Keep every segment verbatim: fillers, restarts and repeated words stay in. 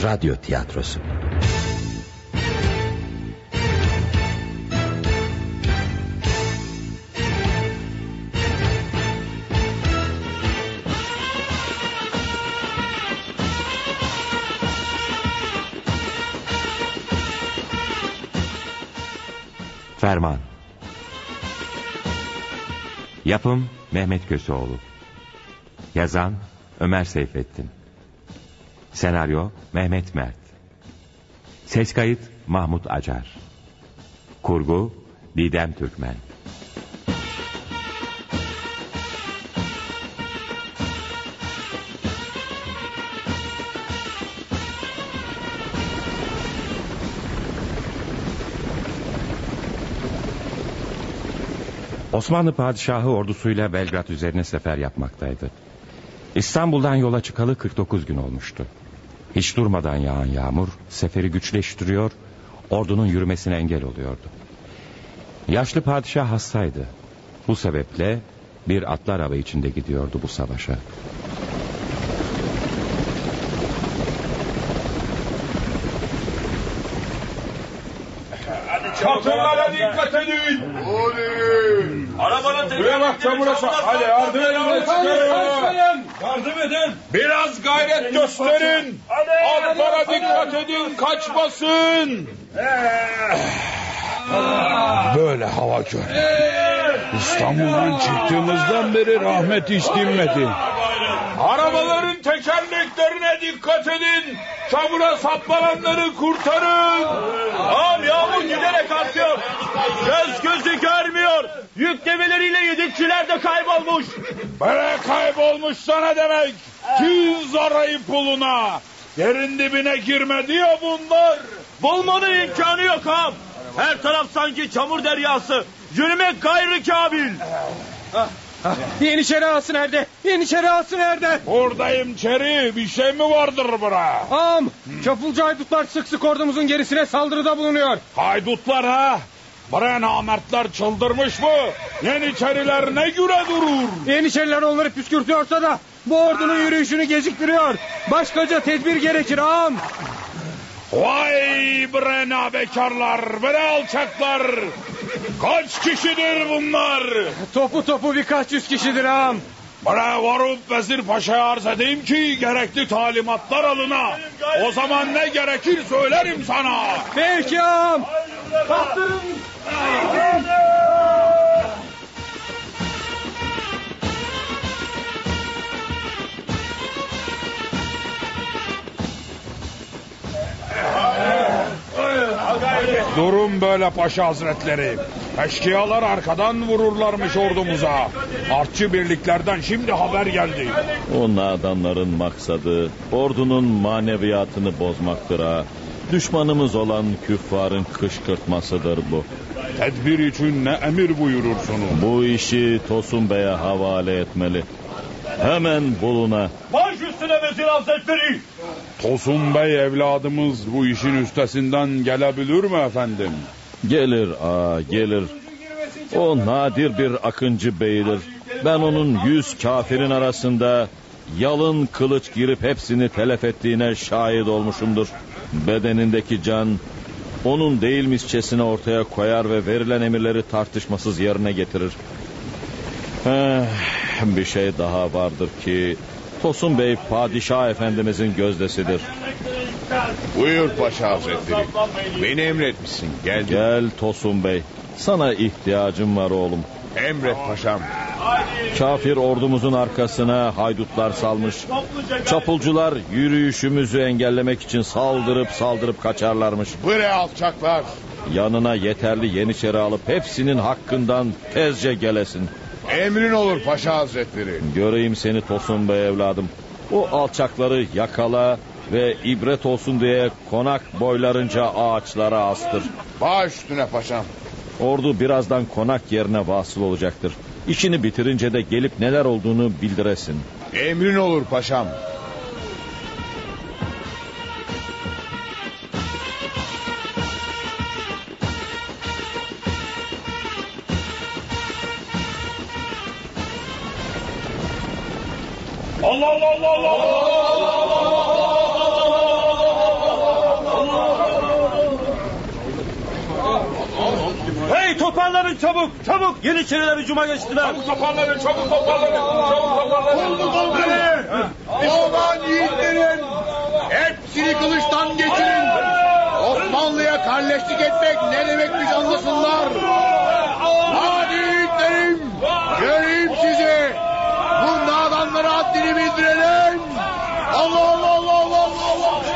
radyo tiyatrosu. Ferman. Yapım Mehmet Köseoğlu. Yazan Ömer Seyfettin. Senaryo Mehmet Mert. Ses kayıt Mahmut Acar. Kurgu Didem Türkmen. Osmanlı padişahı ordusuyla Belgrad üzerine sefer yapmaktaydı. İstanbul'dan yola çıkalı kırk dokuz gün olmuştu. Hiç durmadan yağan yağmur seferi güçleştiriyor, ordunun yürümesine engel oluyordu. Yaşlı padişah hastaydı. Bu sebeple bir atlı araba içinde gidiyordu bu savaşa. Çatırlara dikkat edin. Oley. Arabanın tekerlekleri çamura. Hadi yardım edin. Çıkarın. Yardım edin. Biraz gayret gösterin. Atlara dikkat edin. Kaçmasın. Böyle hava kör. İstanbul'dan çıktığımızdan beri rahmet hiç dinmedi. Arabaların tekerleklerine dikkat edin. Çamura saplananları kurtarın. Ağam yağmur giderek artıyor. Göz gözü görmüyor. Yük gemileriyle yedikçiler de kaybolmuş. Böyle kaybolmuş sana demek. Tüz arayıp buluna. Yerin dibine girmedi ya bunlar. Bulmanın imkanı yok ağam. Her taraf sanki çamur deryası. Yürümek gayrı kabil. Ah, ah. Yeniçeri ağası nerede? Yeniçeri ağası nerede? Buradayım Çeri. Bir şey mi vardır bura? Ağam, çapulcu haydutlar sık sık ordumuzun gerisine saldırıda bulunuyor. Haydutlar ha? Buraya namertler çıldırmış mı? Yeniçeriler ne güre durur? Yeniçeriler onları püskürtüyorsa da bu ordunun yürüyüşünü geciktiriyor. Başkaca tedbir gerekir ağam. Vay bre bekarlar, bre alçaklar. Kaç kişidir bunlar? Topu topu birkaç yüz kişidir ağam. Bana varıp Vezir Paşa'ya arz edeyim ki gerekli talimatlar alına. O zaman ne gerekir söylerim sana. Peki ağam. Bastırın. Durum böyle paşa hazretleri. Eşkıyalar arkadan vururlarmış ordumuza. Artçı birliklerden şimdi haber geldi. O nadanların maksadı ordunun maneviyatını bozmaktır ha. Düşmanımız olan küffarın kışkırtmasıdır bu. Tedbir için ne emir buyurursunuz? Bu işi Tosun Bey'e havale etmeli. Hemen buluna. Baş üstüne Vezir Hazretleri. Tosun Bey evladımız bu işin üstesinden gelebilir mi efendim? Gelir aa gelir. O nadir bir akıncı beydir. Ben onun yüz kafirin arasında yalın kılıç girip hepsini telef ettiğine şahit olmuşumdur. Bedenindeki can onun değilmişçesine ortaya koyar ve verilen emirleri tartışmasız yerine getirir. Eh, bir şey daha vardır ki Tosun Bey padişah efendimizin gözdesidir. Buyur Paşa Hazretleri. Beni emretmişsin. Gel. Gel Tosun Bey. Sana ihtiyacım var oğlum. Emret paşam. Kafir ordumuzun arkasına haydutlar salmış. Çapulcular yürüyüşümüzü engellemek için saldırıp saldırıp kaçarlarmış. Bre alçaklar. Yanına yeterli yeniçeri alıp hepsinin hakkından tezce gelesin. Emrin olur Paşa Hazretleri. Göreyim seni Tosun Bey evladım. O alçakları yakala ve ibret olsun diye konak boylarınca ağaçlara astır. Baş üstüne paşam. Ordu birazdan konak yerine vasıl olacaktır. İşini bitirince de gelip neler olduğunu bildiresin. Emrin olur paşam. Allah Allah Allah Allah. Hey, toparlanın çabuk, çabuk. Yeniçeriler hücuma geçtiler. Çabuk toparlanın, çabuk toparlanın. Çabuk toparlanın. Oldu komutanım. Oğlan yiğitlerim. Hepsini kılıçtan geçirin. Osmanlı'ya kalleşlik etmek ne demekmiş anlasınlar. Hadi yiğitlerim. Göreyim sizi. Bu nadanlara haddini bildirelim. Allah Allah Allah Allah Allah.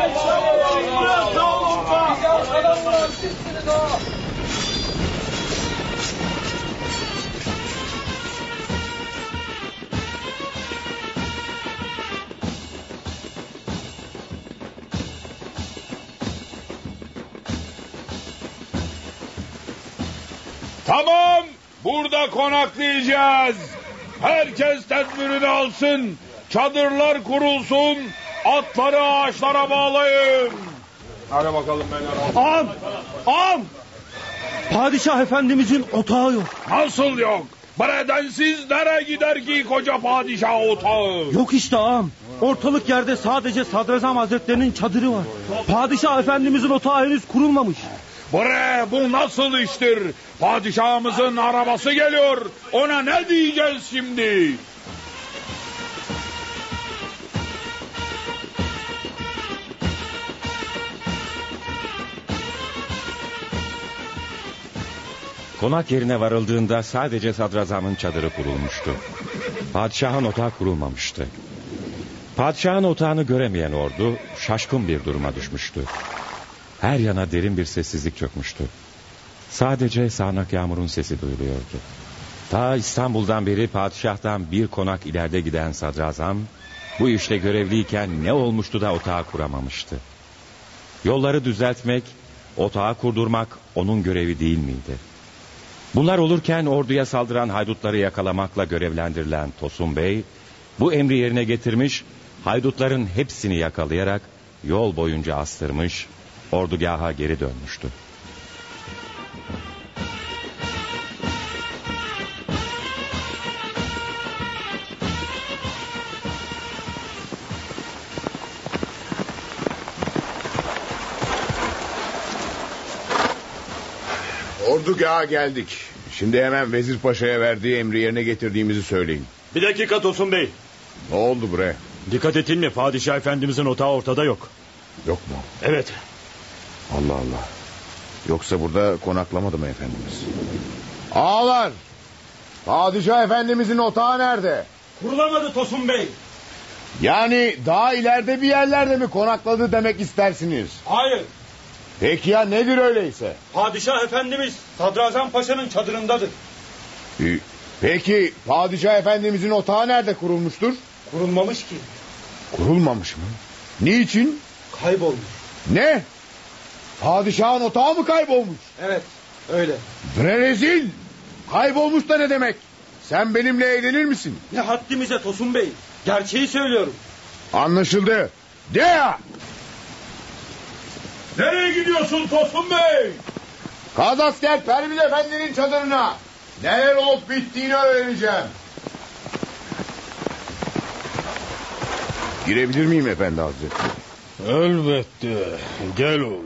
Tamam, burada konaklayacağız. Herkes tedbirini alsın. Çadırlar kurulsun. Atları ağaçlara bağlayın. Hadi bakalım beyler. Ağam, ağam. Padişah efendimizin otağı yok. Nasıl yok? Bredensiz nereye gider ki koca padişah otağı? Yok işte ağam. Ortalık yerde sadece Sadrazam Hazretlerinin çadırı var. Padişah efendimizin otağı henüz kurulmamış. Bre, bu nasıl iştir? Padişahımızın arabası geliyor. Ona ne diyeceğiz şimdi? Konak yerine varıldığında sadece sadrazamın çadırı kurulmuştu. Padişahın otağı kurulmamıştı. Padişahın otağını göremeyen ordu şaşkın bir duruma düşmüştü. Her yana derin bir sessizlik çökmüştü. Sadece sağanak yağmurun sesi duyuluyordu. Ta İstanbul'dan beri padişahtan bir konak ileride giden sadrazam bu işte görevliyken ne olmuştu da otağı kuramamıştı? Yolları düzeltmek, otağı kurdurmak onun görevi değil miydi? Bunlar olurken orduya saldıran haydutları yakalamakla görevlendirilen Tosun Bey bu emri yerine getirmiş, haydutların hepsini yakalayarak yol boyunca astırmış, ordugaha geri dönmüştü. Ordugaha geldik. Şimdi hemen Vezir Paşa'ya verdiği emri yerine getirdiğimizi söyleyin. Bir dakika Tosun Bey. Ne oldu bre? Dikkat ettin mi? Padişah efendimizin otağı ortada yok. Yok mu? Evet. Allah Allah. Yoksa burada konaklamadı mı efendimiz? Ağalar! Padişah efendimizin otağı nerede? Kurulamadı Tosun Bey. Yani daha ileride bir yerlerde mi konakladı demek istersiniz? Hayır. Peki ya nedir öyleyse? Padişah efendimiz Sadrazam Paşa'nın çadırındadır. Ee, Peki padişah efendimizin otağı nerede kurulmuştur? Kurulmamış ki. Kurulmamış mı? Niçin? Kaybolmuş. Ne? Padişahın otağı mı kaybolmuş? Evet, öyle. Bre rezil! Kaybolmuş da ne demek? Sen benimle eğlenir misin? Ne haddimize Tosun Bey. Gerçeği söylüyorum. Anlaşıldı. De ya! Nereye gidiyorsun Tosun Bey? Kazasker Pervin Efendi'nin çadırına. Neler olup bittiğini öğreneceğim. Girebilir miyim efendi hazretleri? Elbette. Gel oğlum.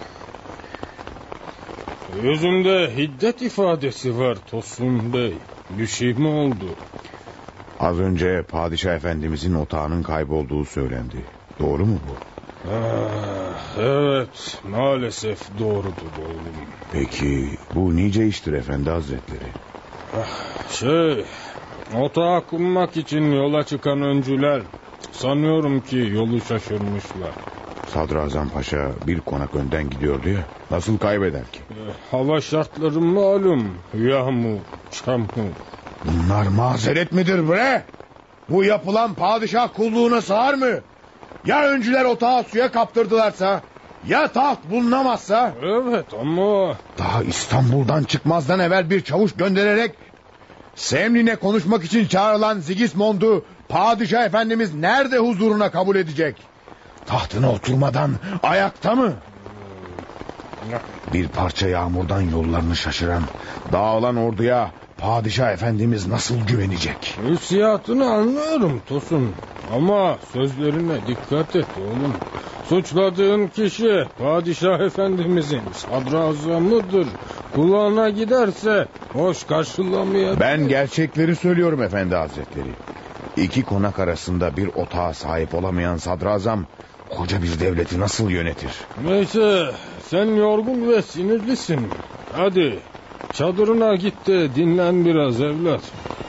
Yüzünde hiddet ifadesi var Tosun Bey. Bir şey mi oldu? Az önce padişah efendimizin otağının kaybolduğu söylendi. Doğru mu bu? Ah, evet, maalesef doğrudur oğlum. Peki bu nice iştir efendi hazretleri? Ah, şey, otağı kurmak için yola çıkan öncüler sanıyorum ki yolu şaşırmışlar. Sadrazam Paşa bir konak önden gidiyordu ya. Nasıl kaybeder ki? Eh, hava şartları malum. Yağmur, çamur. Bunlar mazeret midir bre? Bu yapılan padişah kulluğuna sığar mı? Ya öncüler otağı suya kaptırdılarsa? Ya taht bulunamazsa? Evet ama... Daha İstanbul'dan çıkmazdan evvel bir çavuş göndererek Semlin'e konuşmak için çağrılan Sigismund'u padişah efendimiz nerede huzuruna kabul edecek? Tahtına oturmadan ayakta mı? Bir parça yağmurdan yollarını şaşıran, dağılan orduya padişah efendimiz nasıl güvenecek? Hissiyatını anlıyorum Tosun. Ama sözlerine dikkat et oğlum. Suçladığın kişi padişah efendimizin sadrazamıdır. Kulağına giderse hoş karşılamayabilir. Ben gerçekleri söylüyorum efendi hazretleri. İki konak arasında bir otağa sahip olamayan sadrazam koca bir devleti nasıl yönetir? Neyse, sen yorgun ve sinirlisin. Hadi çadırına git de dinlen biraz evlat.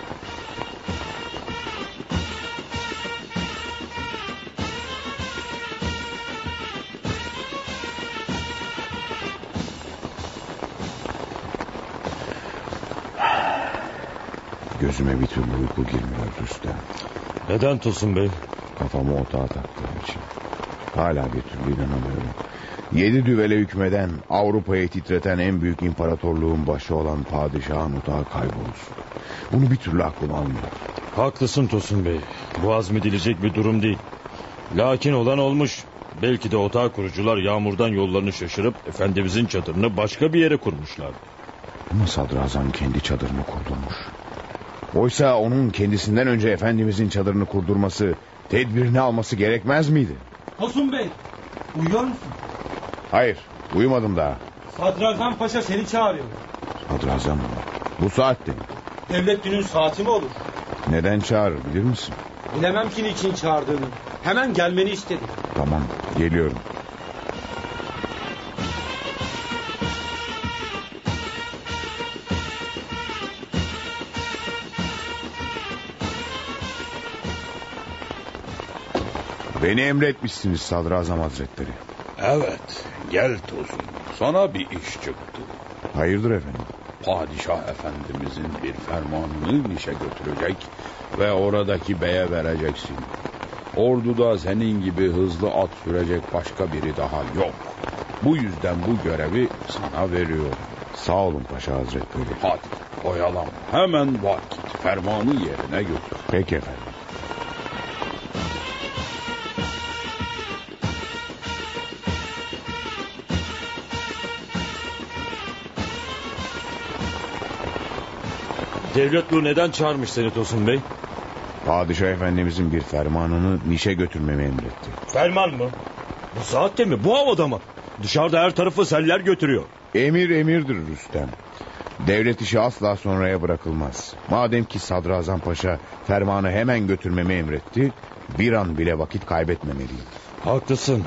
Gözüme bir türlü uyku girmiyor Rüstem. Neden Tosun Bey? Kafamı otağa taktığım için. Hala bir türlü inanamıyorum. Yedi düvele hükmeden, Avrupa'yı titreten en büyük imparatorluğun başı olan padişahın otağı kaybolsun. Bunu bir türlü aklım almıyor. Haklısın Tosun Bey. Bu azmedilecek bir durum değil. Lakin olan olmuş. Belki de otağı kurucular yağmurdan yollarını şaşırıp efendimizin çadırını başka bir yere kurmuşlar. Ama sadrazam kendi çadırını kurdurmuş. Oysa onun kendisinden önce efendimizin çadırını kurdurması, tedbirini alması gerekmez miydi? Tosun Bey, uyuyor musun? Hayır, uyumadım daha. Sadrazam Paşa seni çağırıyor. Sadrazam mı? Bu saatte mi? Devlet günün saati mi olur? Neden çağırır bilir misin? Bilemem ki niçin çağırdığını. Hemen gelmeni istedi. Tamam, geliyorum. Beni emretmişsiniz Sadrazam Hazretleri. Evet, gel Tosun. Sana bir iş çıktı. Hayırdır efendim? Padişah efendimizin bir fermanını Niş'e götürecek ve oradaki beye vereceksin. Orduda senin gibi hızlı at sürecek başka biri daha yok. Bu yüzden bu görevi sana veriyorum. Sağ olun Paşa Hazretleri. Hadi oyalama. Hemen vakit fermanı yerine götür. Peki efendim. Devletlu neden çağırmış seni Tosun Bey? Padişah efendimizin bir fermanını Niş'e götürmemi emretti. Ferman mı? Bu saatte mi? Bu havada mı? Dışarıda her tarafı seller götürüyor. Emir emirdir Rüstem. Devlet işi asla sonraya bırakılmaz. Madem ki Sadrazam Paşa fermanı hemen götürmemi emretti, bir an bile vakit kaybetmemeliyim. Haklısın.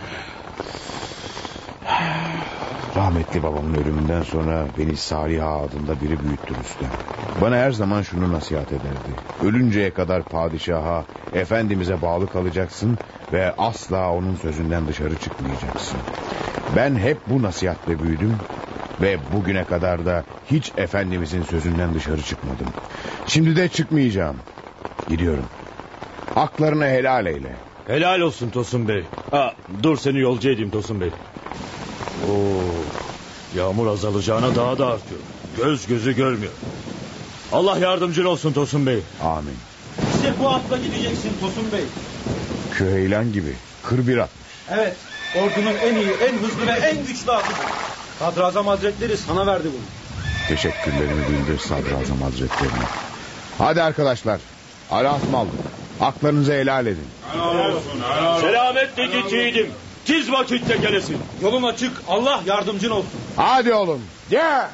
Rahmetli babamın ölümünden sonra beni Salih Ağa adında biri büyüttü Rüstem. Bana her zaman şunu nasihat ederdi. Ölünceye kadar padişaha, efendimize bağlı kalacaksın ve asla onun sözünden dışarı çıkmayacaksın. Ben hep bu nasihatle büyüdüm ve bugüne kadar da hiç efendimizin sözünden dışarı çıkmadım. Şimdi de çıkmayacağım. Gidiyorum. Haklarını helal eyle. Helal olsun Tosun Bey. Ha, dur seni yolcu edeyim Tosun Bey. Oo, yağmur azalacağına daha da artıyor. Göz gözü görmüyor. Allah yardımcın olsun Tosun Bey. Amin. İşte bu atla gideceksin Tosun Bey. Küheylan gibi kır bir at. Evet, ordunun en iyi, en hızlı ve en güçlü atıdır. Sadrazam Hazretleri sana verdi bunu. Teşekkürlerimi bildir Sadrazam Hazretlerine. Hadi arkadaşlar, alasım aldık. Haklarınızı helal edin. Helal olsun, helal olsun. Selametle git yiğidim. Tiz vakitte gelesin. Yolun açık, Allah yardımcın olsun. Hadi oğlum, gel.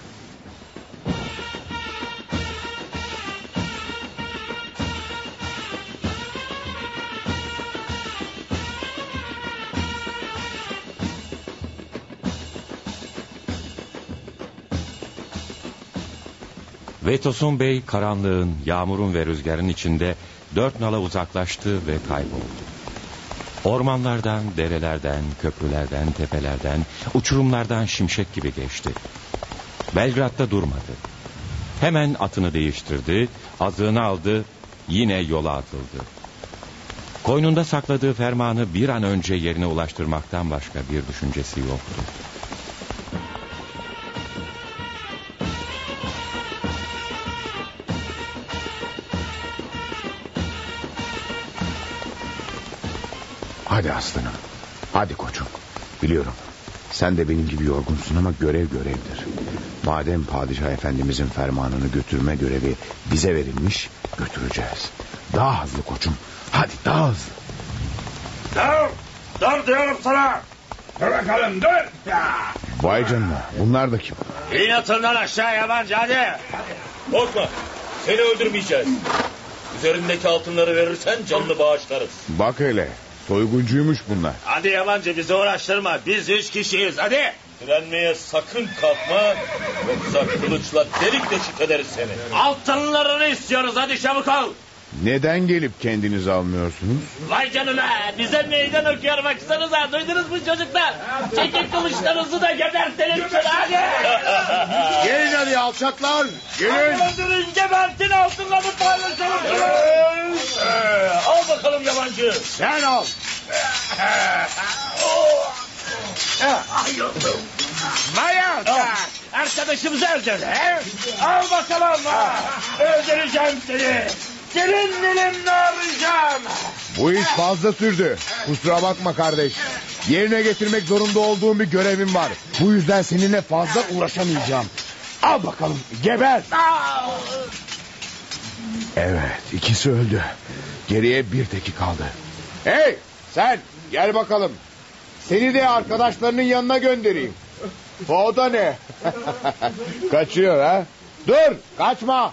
Ve Tosun Bey karanlığın, yağmurun ve rüzgarın içinde dört nala uzaklaştı ve kayboldu. Ormanlardan, derelerden, köprülerden, tepelerden, uçurumlardan şimşek gibi geçti. Belgrad'da durmadı. Hemen atını değiştirdi, azığını aldı, yine yola atıldı. Koynunda sakladığı fermanı bir an önce yerine ulaştırmaktan başka bir düşüncesi yoktu. Hadi aslanım. Hadi koçum. Biliyorum. Sen de benim gibi yorgunsun ama görev görevdir. Madem padişah efendimizin fermanını götürme görevi bize verilmiş, götüreceğiz. Daha hızlı koçum. Hadi daha hızlı. Dur! Dur diyorum sana! Dur bakalım dur. Vay canına, bunlar da kim? İn yatından aşağı yabancı, hadi! Korkma, seni öldürmeyeceğiz. Üzerindeki altınları verirsen canını bağışlarız. Bak hele, soyguncuymuş bunlar. Hadi yabancı, bizi uğraştırma. Biz üç kişiyiz, hadi! Direnmeye sakın kalkma, yoksa kılıçla delik deşik ederiz seni. Altınlarını istiyoruz, hadi çabuk ol! Neden gelip kendiniz almıyorsunuz? Vay canına, bize meydan okuyor baksanıza, duydunuz mu çocuklar? Çekin kılıçlarınızı da gebertelim şunu, hadi! Gelin hadi alçaklar, gelin! Öldürün, gebertin, altınlarını paylaşalım! Al bakalım yabancı! Sen al! Maya! Arkadaşımızı öldürdü, he? Al bakalım! Öldüreceğim seni! Senin dilimle arayacağım! Bu iş fazla sürdü. Kusura bakma kardeş. Yerine getirmek zorunda olduğum bir görevim var. Bu yüzden seninle fazla uğraşamayacağım. Al bakalım, geber! Evet, ikisi öldü. Geriye bir teki kaldı. Hey, sen gel bakalım. Seni de arkadaşlarının yanına göndereyim. O da ne? Kaçıyor ha? Dur, kaçma!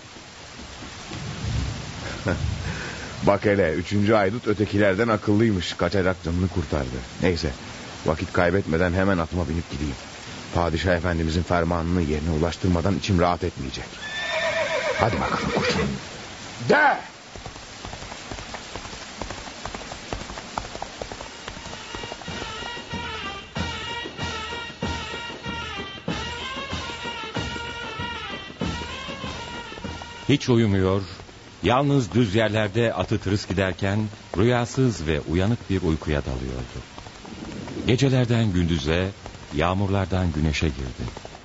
Bak hele, üçüncü haydut ötekilerden akıllıymış. Kaçarak canını kurtardı. Neyse, vakit kaybetmeden hemen atıma binip gideyim. Padişah efendimizin fermanını yerine ulaştırmadan içim rahat etmeyecek. Hadi bakalım koçum. De! Hiç uyumuyor, yalnız düz yerlerde atı tırıs giderken rüyasız ve uyanık bir uykuya dalıyordu. Gecelerden gündüze, yağmurlardan güneşe girdi.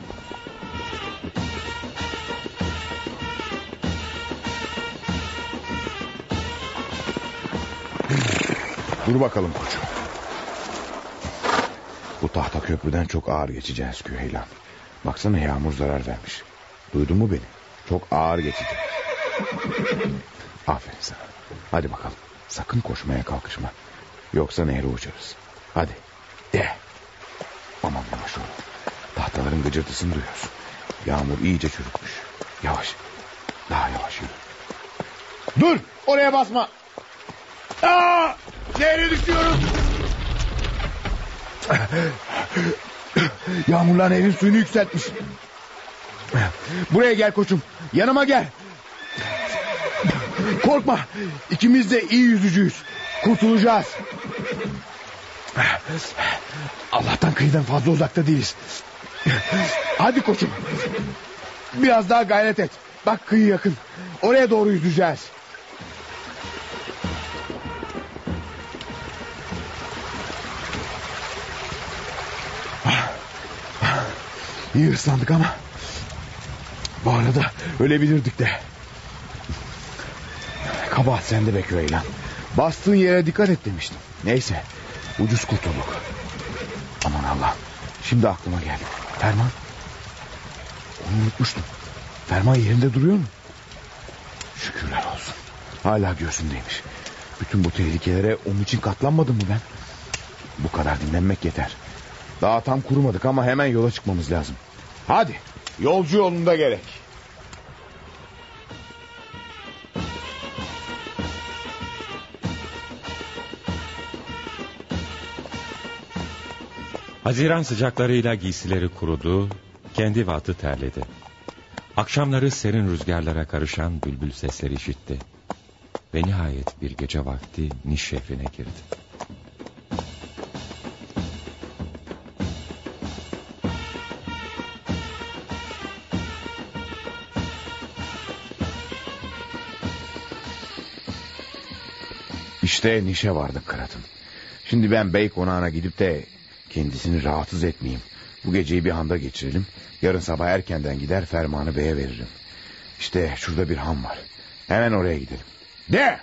Dur bakalım koçum. Bu tahta köprüden çok ağır geçeceğiz Küheylan. Baksana yağmur zarar vermiş. Duydun mu beni? Çok ağır geçeceğiz. Aferin sana. Hadi bakalım. Sakın koşmaya kalkışma. Yoksa nehre uçarız. Hadi. De. Aman yavaş ol. Tahtaların gıcırtısını duyuyorsun. Yağmur iyice çürükmüş. Yavaş. Daha yavaş yürü. Dur. Oraya basma. Aa! Nehre düşüyoruz. Yağmurlar nehrin suyunu yükseltmiş. Buraya gel koçum. Yanıma gel. Korkma. İkimiz de iyi yüzücüyüz. Kurtulacağız. Allah'tan kıyıdan fazla uzakta değiliz. Hadi koçum. Biraz daha gayret et. Bak kıyı yakın. Oraya doğru yüzeceğiz. İyi ıslandık ama bu arada ölebilirdik de. Kabahat sende be Küheylan. Bastığın yere dikkat et demiştim. Neyse, ucuz kurtulduk. Aman Allah. Şimdi aklıma geldi. Ferman. Onu unutmuştum. Ferman yerinde duruyor mu? Şükürler olsun. Hala göğsündeymiş. Bütün bu tehlikelere onun için katlanmadım mı ben? Bu kadar dinlenmek yeter. Daha tam kurumadık ama hemen yola çıkmamız lazım. Hadi, yolcu yolunda gerek. Haziran sıcaklarıyla giysileri kurudu, kendi ve atı terledi. Akşamları serin rüzgarlara karışan bülbül sesleri işitti. Ve nihayet bir gece vakti Niş şehrine girdi. İşte Niş'e vardık Kırat'ım. Şimdi ben bey konağına gidip de kendisini rahatsız etmeyeyim. Bu geceyi bir handa geçirelim. Yarın sabah erkenden gider fermanı beye veririm. İşte şurada bir han var. Hemen oraya gidelim. De!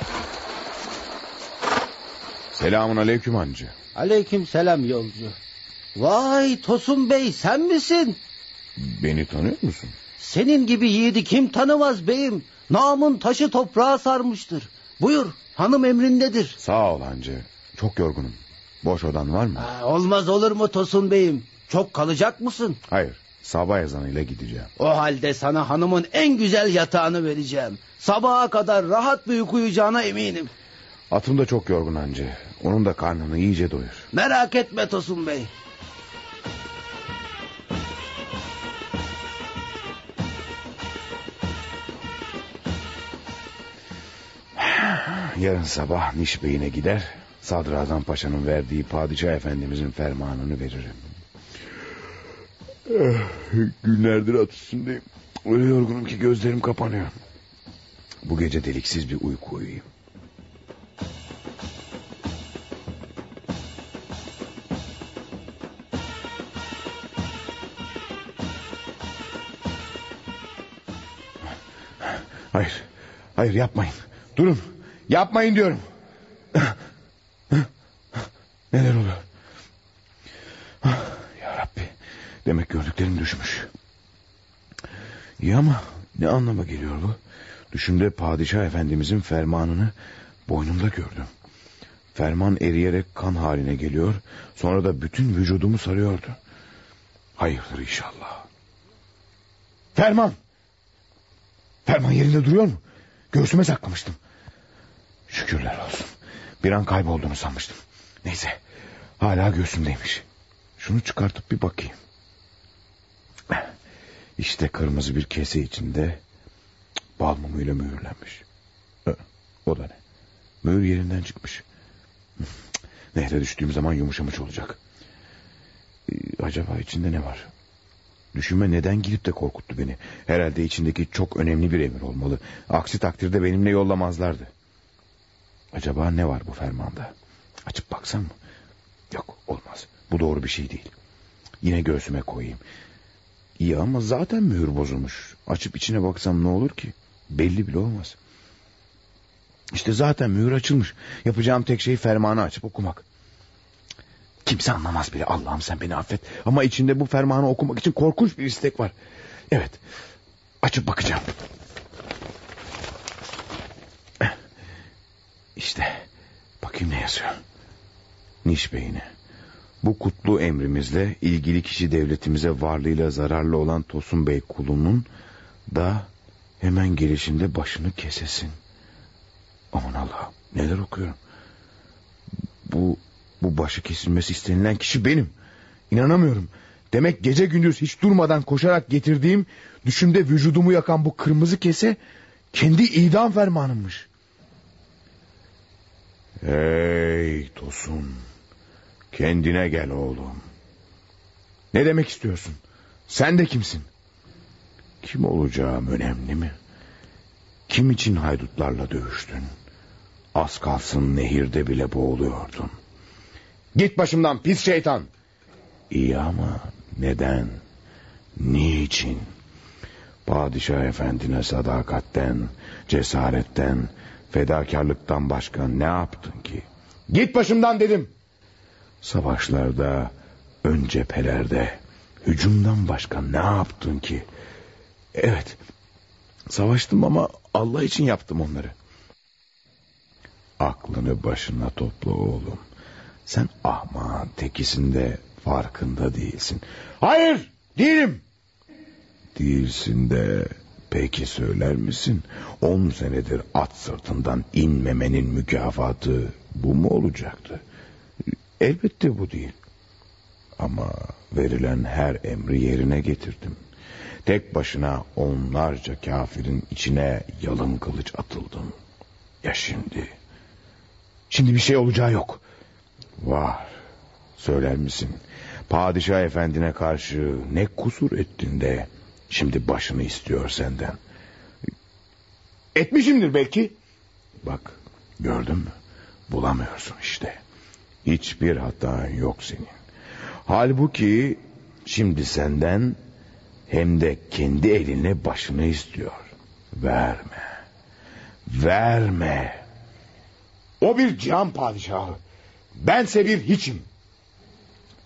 Selamun aleyküm hancı. Aleyküm selam yolcu. Vay Tosun Bey, sen misin? Beni tanıyor musun? Senin gibi yiğidi kim tanımaz beyim? Namın taşı toprağa sarmıştır. Buyur, hanım emrindedir. Sağ ol hancı. Çok yorgunum. Boş odan var mı? Ha, olmaz olur mu Tosun Bey'im? Çok kalacak mısın? Hayır, sabah ezanıyla gideceğim. O halde sana hanımın en güzel yatağını vereceğim. Sabaha kadar rahat bir uyku uyuyacağına eminim. Atım da çok yorgun hancı. Onun da karnını iyice doyur. Merak etme Tosun Bey. Yarın sabah Niş Bey'ine gider, Sadrazam Paşa'nın verdiği Padişah Efendimizin fermanını veririm. Günlerdir at üstündeyim. Öyle yorgunum ki gözlerim kapanıyor. Bu gece deliksiz bir uyku uyuyayım. Hayır, hayır yapmayın. Durun, yapmayın diyorum. Neler oluyor? Ya Rabbi, demek gördüklerim düşmüş. İyi ama ne anlama geliyor bu? Düşümde Padişah Efendimizin fermanını boynumda gördüm. Ferman eriyerek kan haline geliyor, sonra da bütün vücudumu sarıyordu. Hayırdır inşallah. Ferman! Ferman yerinde duruyor mu? Göğsüme saklamıştım. Şükürler olsun. Bir an kaybolduğunu sanmıştım. Neyse, hala göğsümdeymiş. Şunu çıkartıp bir bakayım. İşte kırmızı bir kese içinde bal mumuyla mühürlenmiş. O da ne? Mühür yerinden çıkmış. Nehre düştüğüm zaman yumuşamış olacak. Acaba içinde ne var? Düşünme neden girip de korkuttu beni. Herhalde içindeki çok önemli bir emir olmalı. Aksi takdirde benimle yollamazlardı. Acaba ne var bu fermanda? Açıp baksam mı? Yok, olmaz. Bu doğru bir şey değil. Yine göğsüme koyayım. İyi ama zaten mühür bozulmuş. Açıp içine baksam ne olur ki? Belli bile olmaz. İşte zaten mühür açılmış. Yapacağım tek şey fermanı açıp okumak. Kimse anlamaz bile. Allah'ım sen beni affet. Ama içinde bu fermanı okumak için korkunç bir istek var. Evet. Açıp bakacağım. İşte. Bakayım ne yazıyor. Niş Bey'ine. Bu kutlu emrimizle ilgili kişi devletimize varlığıyla zararlı olan Tosun Bey kulunun da hemen gelişinde başını kesesin. Aman Allah'ım, neler okuyorum. Bu bu başı kesilmesi istenilen kişi benim. İnanamıyorum. Demek gece gündüz hiç durmadan koşarak getirdiğim, düşümde vücudumu yakan bu kırmızı kese kendi idam fermanımmış. Hey Tosun, kendine gel oğlum. Ne demek istiyorsun? Sen de kimsin? Kim olacağım önemli mi? Kim için haydutlarla dövüştün? Az kalsın nehirde bile boğuluyordun. Git başımdan pis şeytan. İyi ama neden? Niçin? Padişah efendine sadakatten, cesaretten, fedakarlıktan başka ne yaptın ki? Git başımdan dedim. Savaşlarda, ön cephelerde, hücumdan başka ne yaptın ki? Evet, savaştım ama Allah için yaptım onları. Aklını başına topla oğlum. Sen ahmağın tekisinde farkında değilsin. Hayır, değilim. Değilsin de peki söyler misin? On senedir at sırtından inmemenin mükafatı bu mu olacaktı? Elbette bu değil. Ama verilen her emri yerine getirdim. Tek başına onlarca kafirin içine yalın kılıç atıldım. Ya şimdi? Şimdi bir şey olacağı yok. Var. Söyler misin? Padişah efendine karşı ne kusur ettin de şimdi başını istiyor senden. Etmişimdir belki. Bak, gördün mü? Bulamıyorsun işte. Hiçbir hatan yok senin. Halbuki şimdi senden hem de kendi eline başını istiyor. Verme. Verme. O bir cihan padişahı. Bense bir hiçim.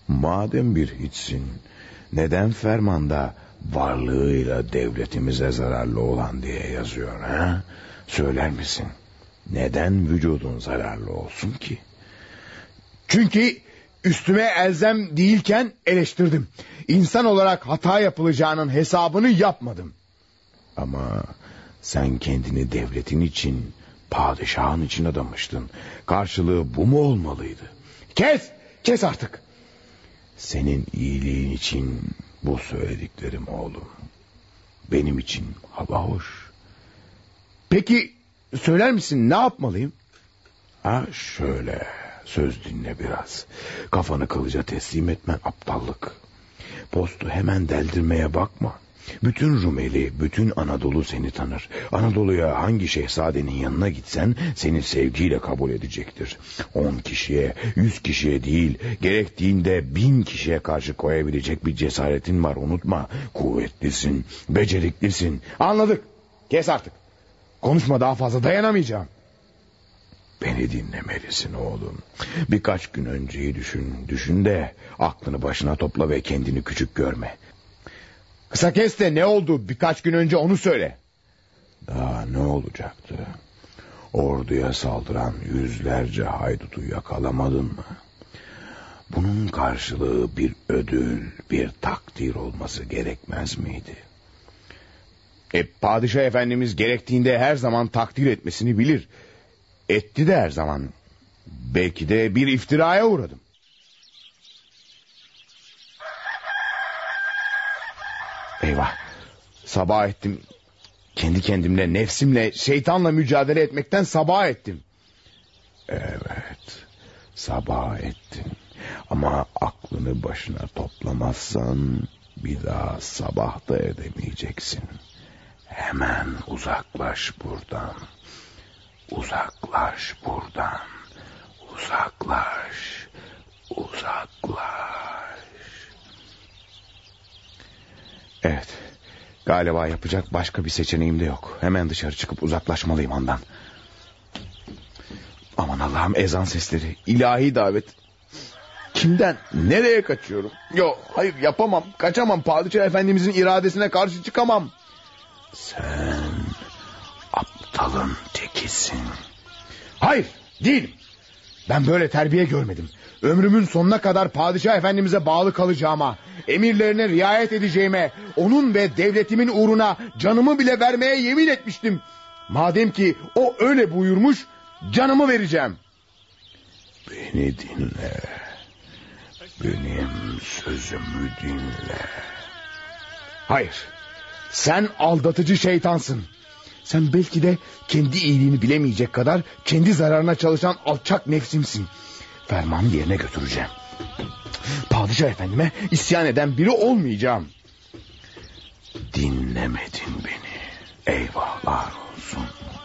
Madem bir hiçsin, neden fermanda varlığıyla devletimize zararlı olan diye yazıyor ha? Söyler misin? Neden vücudun zararlı olsun ki? Çünkü üstüme elzem değilken eleştirdim. İnsan olarak hata yapılacağının hesabını yapmadım. Ama sen kendini devletin için, padişahın için adamıştın. Karşılığı bu mu olmalıydı? Kes! Kes artık! Senin iyiliğin için bu söylediklerim oğlum. Benim için hava hoş. Peki söyler misin ne yapmalıyım? Ha şöyle, söz dinle biraz. Kafanı kılıca teslim etmen aptallık. Postu hemen deldirmeye bakma. Bütün Rumeli, bütün Anadolu seni tanır. Anadolu'ya hangi şehzadenin yanına gitsen seni sevgiyle kabul edecektir. On kişiye, yüz kişiye değil, gerektiğinde bin kişiye karşı koyabilecek bir cesaretin var, unutma. Kuvvetlisin, beceriklisin. Anladık. Kes artık. Konuşma, daha fazla dayanamayacağım. Beni dinlemelisin oğlum. Birkaç gün önceyi düşün. Düşün de aklını başına topla ve kendini küçük görme. Kısa kes de ne oldu birkaç gün önce onu söyle. Daha ne olacaktı? Orduya saldıran yüzlerce haydutu yakalamadın mı? Bunun karşılığı bir ödül, bir takdir olması gerekmez miydi? E, padişah efendimiz gerektiğinde her zaman takdir etmesini bilir. Etti de her zaman. Belki de bir iftiraya uğradım. Eyvah. Sabah ettim. Kendi kendimle, nefsimle, şeytanla mücadele etmekten sabah ettim. Evet. Sabah ettin. Ama aklını başına toplamazsan bir daha sabah da edemeyeceksin. Hemen uzaklaş buradan. Uzaklaş buradan. Uzaklaş. Uzaklaş. Evet. Galiba yapacak başka bir seçeneğim de yok. Hemen dışarı çıkıp uzaklaşmalıyım ondan. Aman Allah'ım, ezan sesleri, ilahi davet. Kimden? Nereye kaçıyorum? Yok, hayır, yapamam, kaçamam. Padişah efendimizin iradesine karşı çıkamam. Sen aptalın tekisin. Hayır, değilim. Ben böyle terbiye görmedim. Ömrümün sonuna kadar padişah efendimize bağlı kalacağıma, emirlerine riayet edeceğime, onun ve devletimin uğruna canımı bile vermeye yemin etmiştim. Madem ki o öyle buyurmuş, canımı vereceğim. Beni dinle. Benim sözümü dinle. Hayır. Sen aldatıcı şeytansın. Sen belki de kendi iyiliğini bilemeyecek kadar kendi zararına çalışan alçak nefsimsin. Fermanı yerine götüreceğim. Padişah efendime isyan eden biri olmayacağım. Dinlemedin beni. Eyvahlar olsun.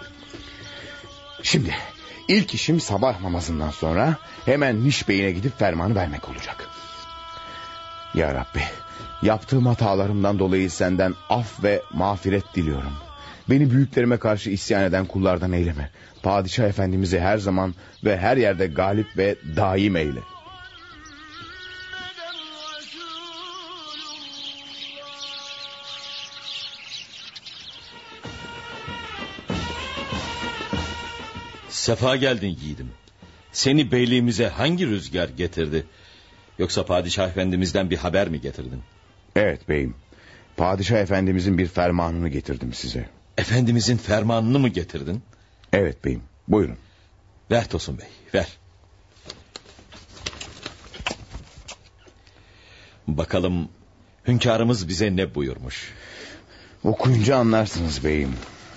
Şimdi ilk işim sabah namazından sonra hemen Niş Bey'ine gidip fermanı vermek olacak. Ya Rabbi, yaptığım hatalarımdan dolayı senden af ve mağfiret diliyorum. Beni büyüklerime karşı isyan eden kullardan eyleme. Padişah efendimizi her zaman ve her yerde galip ve daim eyle. Sefa geldin yiğidim. Seni beyliğimize hangi rüzgar getirdi? Yoksa padişah efendimizden bir haber mi getirdin? Evet beyim. Padişah efendimizin bir fermanını getirdim size. Efendimizin fermanını mı getirdin? Evet beyim. Buyurun. Ver Tosun Bey, ver. Bakalım hünkârımız bize ne buyurmuş? Okuyunca anlarsınız beyim.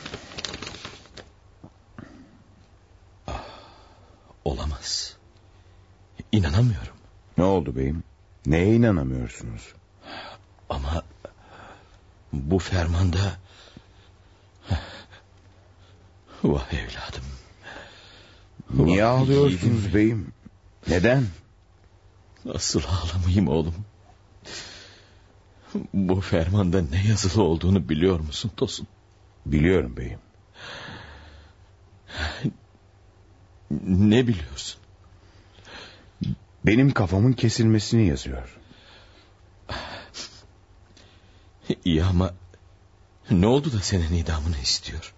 Ah, olamaz. İnanamıyorum. Ne oldu beyim? Neye inanamıyorsunuz? Ama bu fermanda... Vah evladım. Niye Vah ağlıyorsunuz yiğidim. beyim? Neden? Nasıl ağlamayayım oğlum? Bu fermanda ne yazılı olduğunu biliyor musun Tosun? Biliyorum beyim. Ne biliyorsun? benim kafamın kesilmesini yazıyor. İyi ama ne oldu da senin idamını istiyor?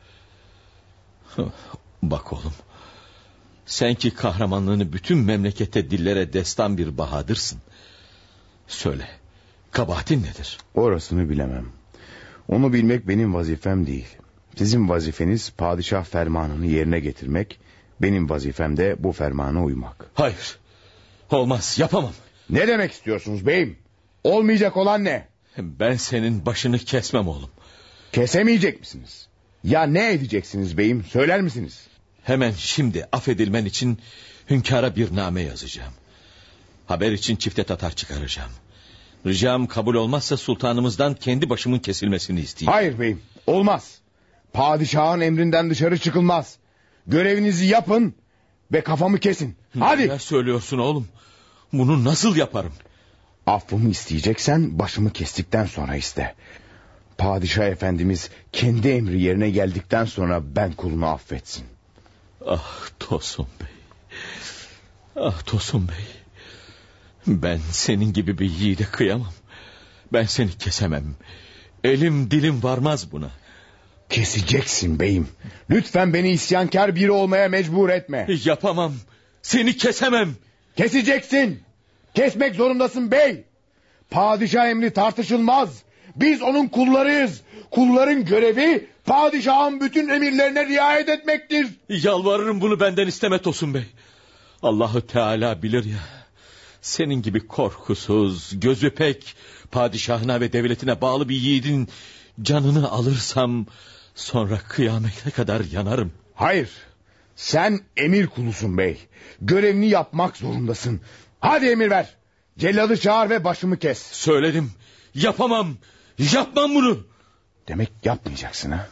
Bak oğlum, sen ki kahramanlığını bütün memlekete dillere destan bir bahadırsın. Söyle, kabahatin nedir? Orasını bilemem. Onu bilmek benim vazifem değil. Sizin vazifeniz padişah fermanını yerine getirmek. Benim vazifem de bu fermana uymak. Hayır, olmaz, yapamam. Ne demek istiyorsunuz beyim? Olmayacak olan ne? Ben senin başını kesmem oğlum. Kesemeyecek misiniz? Ya ne edeceksiniz beyim, söyler misiniz? Hemen şimdi affedilmen için hünkâra bir name yazacağım. Haber için çifte tatar çıkaracağım. Ricam kabul olmazsa sultanımızdan kendi başımın kesilmesini isteyeyim. Hayır beyim, olmaz. Padişahın emrinden dışarı çıkılmaz. Görevinizi yapın ve kafamı kesin. Hadi. Ne söylüyorsun oğlum? Bunu nasıl yaparım? Affımı isteyeceksen başımı kestikten sonra iste. Padişah efendimiz kendi emri yerine geldikten sonra ben kulunu affetsin. Ah Tosun Bey. Ah Tosun Bey. Ben senin gibi bir yiğide kıyamam. Ben seni kesemem. Elim dilim varmaz buna. Keseceksin beyim. Lütfen beni isyankar biri olmaya mecbur etme. Yapamam. Seni kesemem. Keseceksin. Kesmek zorundasın bey. Padişah emri tartışılmaz. Biz onun kullarıyız. Kulların görevi padişahın bütün emirlerine riayet etmektir. Yalvarırım, bunu benden isteme Tosun Bey. Allahu Teala bilir ya. Senin gibi korkusuz, gözü pek, padişahına ve devletine bağlı bir yiğidin canını alırsam sonra kıyamete kadar yanarım. Hayır. Sen emir kulusun bey. Görevini yapmak zorundasın. Hadi emir ver. Celladı çağır ve başımı kes. Söyledim. Yapamam. Yapmam bunu. Demek yapmayacaksın ha?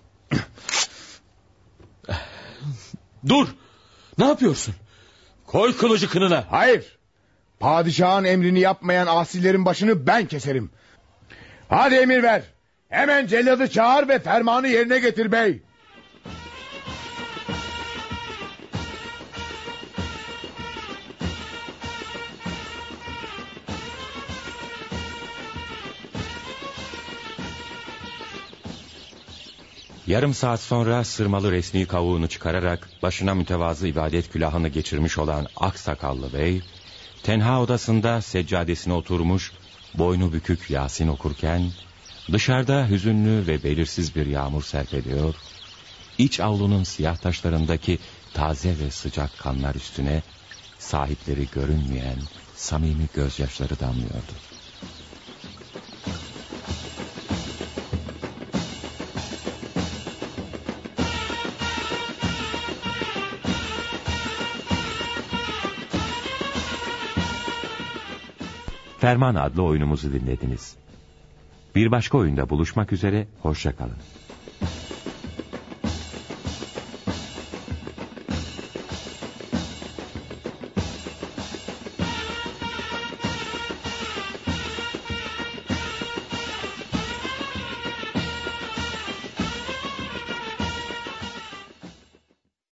Dur. Ne yapıyorsun? Koy kılıcı kınına. Hayır. Padişahın emrini yapmayan asilerin başını ben keserim. Hadi emir ver. Hemen celladı çağır ve fermanı yerine getir bey. Yarım saat sonra sırmalı resmi kavuğunu çıkararak başına mütevazı ibadet külahını geçirmiş olan aksakallı bey, tenha odasında seccadesine oturmuş, boynu bükük Yasin okurken, dışarıda hüzünlü ve belirsiz bir yağmur serpiliyor, iç avlunun siyah taşlarındaki taze ve sıcak kanlar üstüne sahipleri görünmeyen samimi gözyaşları damlıyordu. Ferman adlı oyunumuzu dinlediniz. Bir başka oyunda buluşmak üzere, hoşça kalın.